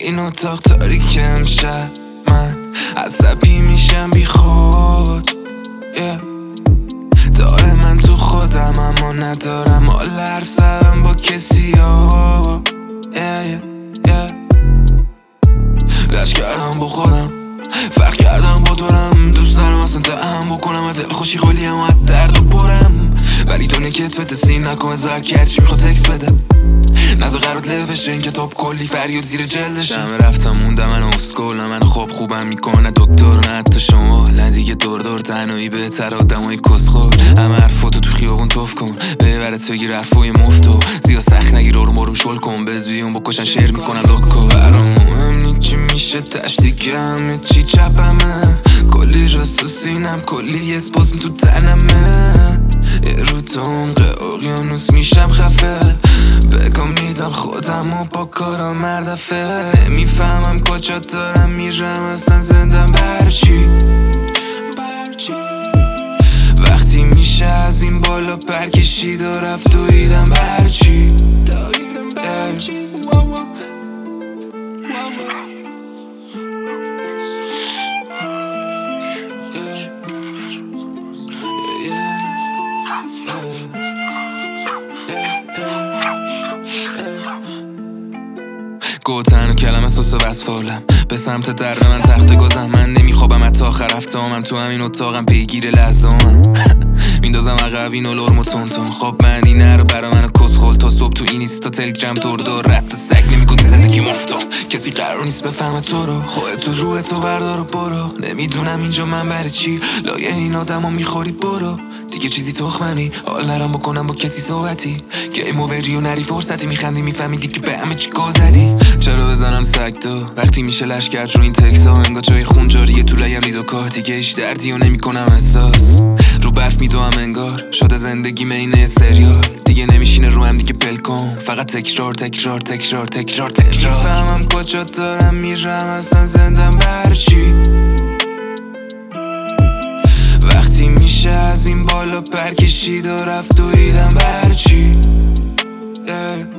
این اتاق تاریک امشب من عصبی میشم بی خود دائما تو خودم اما ندارم حال حرف زدم با کسی رشت کردم با خودم فرق کردم با دورم دوست دارم اصلا دهم بکنم از دل خوشی خولیم و از درد برم ولی تو نکتفت سین نکن زر کرد چی میخواد تکس بده نزا قرارت له بشه این کتاب کلی فریاد زیر جلدشه همه رفتم موندم من اسکولم من خوبم میکنه دکتر نه حتی شما نه دیگه دور تنهایی بهتر آدمای کسخور همه حرفاتو تو خیابون توف کن ببرت بگیر حرفای مفتو زیاد سخت نگیر آروم شل کن بزویون بکشن شعر میکنن لوکو برام مهم نی چی میشه تشتی همه چی چپمه کلی راست تو سینم کلی اسپاسم تو تنمه یه رو تو عمق اقیانوس میشم خفه بگو میدم خودم و با کارا مردفه نمیفهمم کجا دارم میرم اصلا زندم برچی وقتی میشه از این بالا پرکشید و رفت دویدم برچی گوتن و کلمه سوس و وصفالم به سمت در من تخت گذم من نمیخوابم حتی آخر هفته‌ام تو همین اتاقم پیگیر لحظه‌ام میندازم عقب اینو لرم و تون خب معنی نرو برا منو کسخل تا صبح تو اینستا تلگرام دور رد سگ نمیکنی زندگی مفتو کسی قرار نیست بفهمه تو رو خودتو روحتو بردار و برو نمیدونم اینجا من برای چی لایه این آدمو میخوری برو دیگه چیزی تخمنی حال نرم بکنم با کسی صحبتی گیم اووری و نری فرصتی میخندی میفهمیدی که به همه چی گذری چرا بزنم سگ دو وقتی میشه لش کرد رو این تکسا انگار جای خون جاریه تو لایم ریز و که دیگه هیچ دردی و نمیکنم احساس رو برف میدوام انگار شده زندگی مینه سریال دیگه نمیشینه رو هم دیگه پل کن فقط تکرار نمیفهمم کجا دارم میرم اصلا زندم برچی وقتی میشه از این بالا پرکشید و رفت دویدم برچی